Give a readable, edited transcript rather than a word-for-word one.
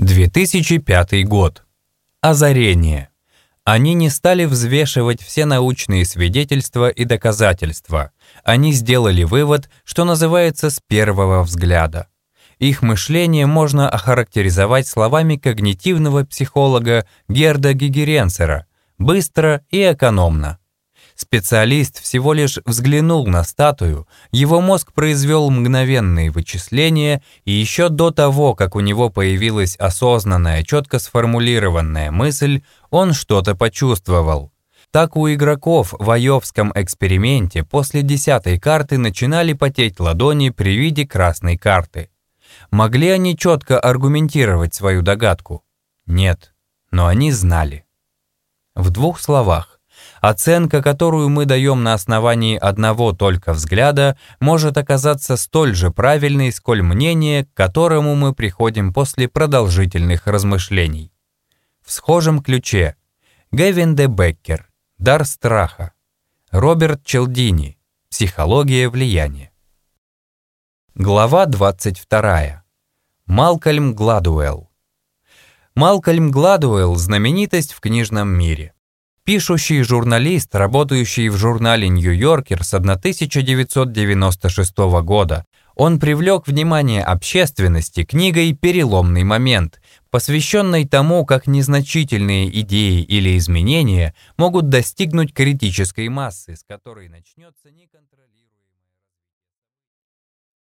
2005 год. Озарение. Они не стали взвешивать все научные свидетельства и доказательства. Они сделали вывод, что называется, с первого взгляда. Их мышление можно охарактеризовать словами когнитивного психолога Герда Гигеренцера: быстро и экономно. Специалист всего лишь взглянул на статую, его мозг произвел мгновенные вычисления, и еще до того, как у него появилась осознанная, четко сформулированная мысль, он что-то почувствовал. Так у игроков в айовском эксперименте после 10-й карты начинали потеть ладони при виде красной карты. Могли они четко аргументировать свою догадку? Нет, но они знали. В двух словах. Оценка, которую мы даем на основании одного только взгляда, может оказаться столь же правильной, сколь мнение, к которому мы приходим после продолжительных размышлений. В схожем ключе Гевин де Беккер, «Дар страха», Роберт Челдини, «Психология влияния». Глава 22. Малкольм Гладуэлл. Малкольм Гладуэлл – знаменитость в книжном мире. Пишущий журналист, работающий в журнале «Нью-Йоркер» с 1996 года, он привлек внимание общественности книгой «Переломный момент», посвященной тому, как незначительные идеи или изменения могут достигнуть критической массы, с которой начнется неконтролируемый